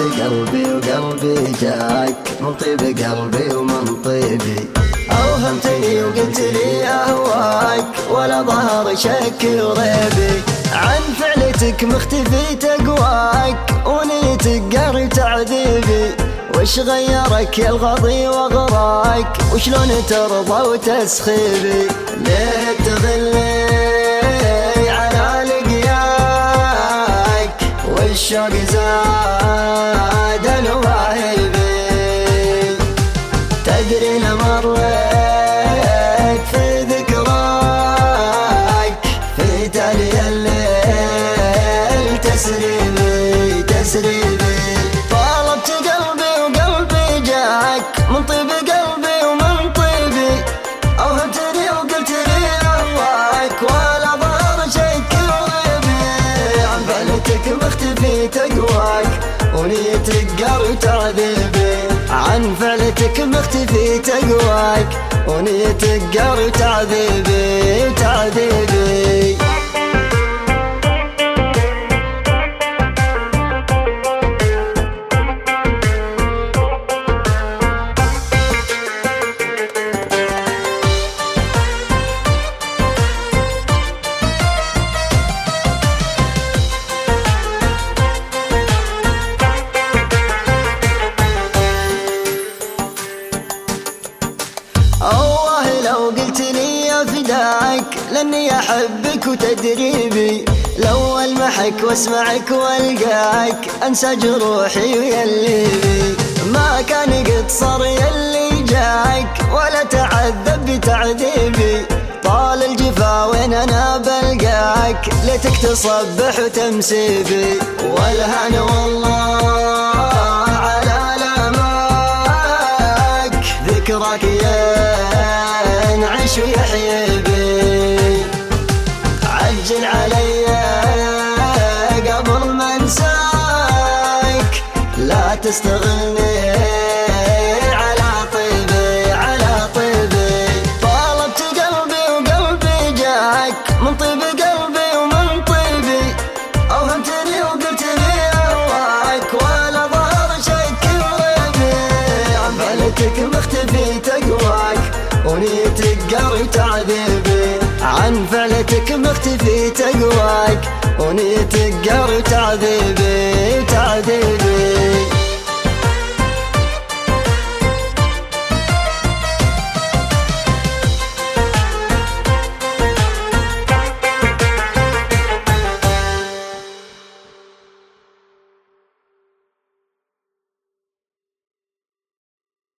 قلبي وقلبي جاك من طيب قلبي ومن طيبي. أوهمتني وقلت لي أهواك ولا ظهر شك وريبي. عن فعلتك مختفي تقواك ونيتك قهر تعذيبي. وش غيرك يا الغضي وغراك وشلون ترضى وتسخيبي؟ ليه تغلي على لقياك والشوق زاد الوهيبي. تدري لمريت في ذكراك في تالي الليل تسريبي تسريبي. طالبت قلبي وقلبي جاك من طيب قلبي ومن طيبي. أوهمتني وقلت لي أهواك ولا ظهر شك وريبي. عن فعلتك مختفي تقواك ونيتك قهر تعذيبي. عن فعلتك مختفي تقواك ونيتك قهر تعذيبي تعذيبي. الله لو قلت لي يا فداك لاني احبك وتدريبي. لو المحك واسمعك والقاك انسى جروحي ويليبي. ما كان قد صار يلي جاك ولا تعذب بتعذيبي. طال الجفا وين انا بلقاك ليتك تصبح وتمسيبي. والهنا والله على لماك ذكرك ينعش ويحيي بي. عجل علي قبل ما انساك لا تستغلني على طيبي على طيبي. طالبت قلبي وقلبي جاك من طيب قلبي ومن طيبي. أوهمتني وقلت لي أهواك ولا ظهر شك وريبي. عن فعلتك مختفي تقواك ونيتك قهر تعذيبي. عن فعلتك مختفي تقواك ونيتك قهر تعذيبي تعذيبي.